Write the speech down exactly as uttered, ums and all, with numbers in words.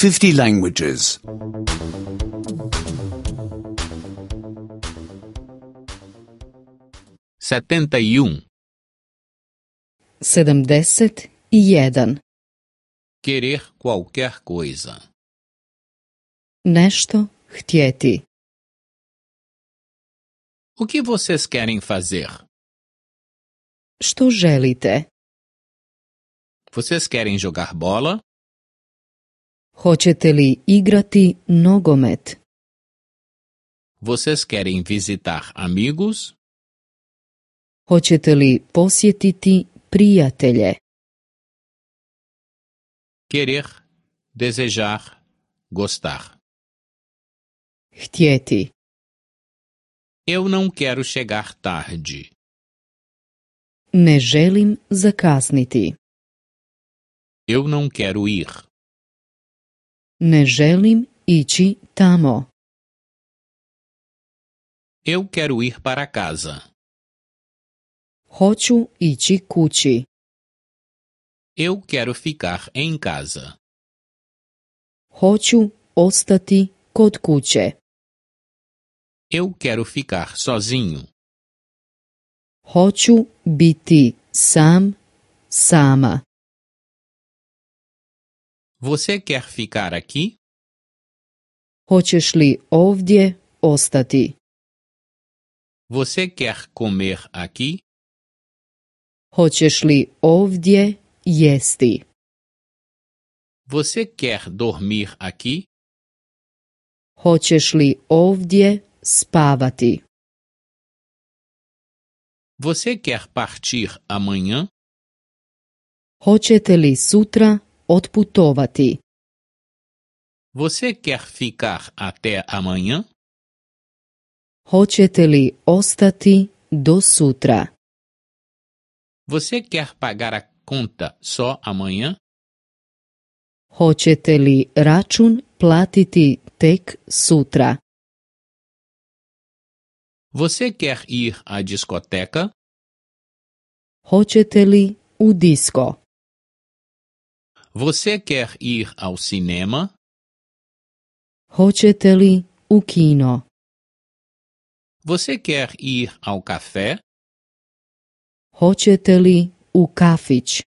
fifty languages. setenta e um. sedamdeset i jedan. Querer qualquer coisa. Nešto htjeti. O que vocês querem fazer? Što želite? Vocês querem jogar bola? Hoćete li igrati nogomet? Vocês querem visitar amigos? Hoćete li posjetiti prijatelje? Querer, desejar, gostar. Htjeti. Eu não quero chegar tarde. Ne želim zakasniti. Eu não quero ir. Ne želim ići tamo. Eu quero ir para casa. Hoću ići kući. Eu quero ficar em casa. Hoću ostati kod kuće. Eu quero ficar sozinho. Hoću biti sam, sama. Você quer ficar aqui? Hoćeš li ovdje ostati? Você quer comer aqui? Hoćeš li ovdje jesti? Você quer dormir aqui? Hoćeš li ovdje spavati? Você quer partir amanhã? Hoćete li sutra otputovati? Você quer ficar até amanhã? Hoćete li ostati do sutra? Você quer pagar a conta só amanhã? Hoćete li račun platiti tek sutra? Você quer ir à discoteca? Hoćete li u disko? Você quer ir ao cinema? Hoćete li u kino? Você quer ir ao café? Hoćete li u kafić?